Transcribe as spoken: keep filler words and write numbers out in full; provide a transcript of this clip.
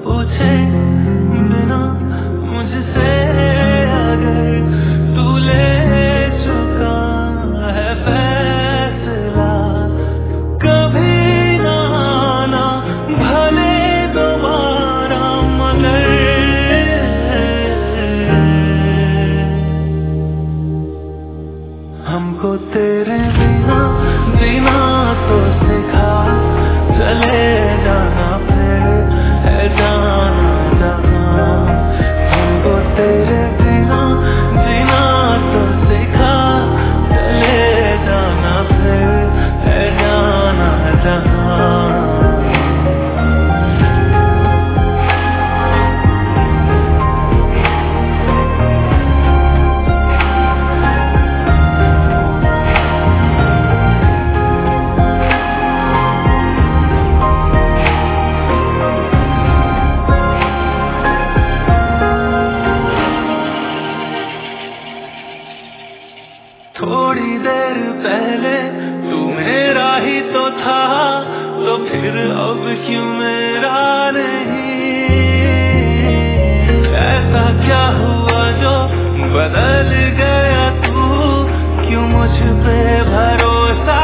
पूछे बिना मुझसे अगर तू ले चुका है फैसला, कभी ना आना भले दोबारा, मगर हमको तेरे बिना जीना तो सिखा, चले जाना फिर है जाना जहाँ। हमको तेरे बिना जीना तो सिखा, चले जाना फिर है जाना जहाँ। थोड़ी देर पहले तू मेरा ही तो था, तो फिर अब क्यों मेरा नहीं? ऐसा क्या हुआ जो बदल गया तू, क्यों मुझ पे भरोसा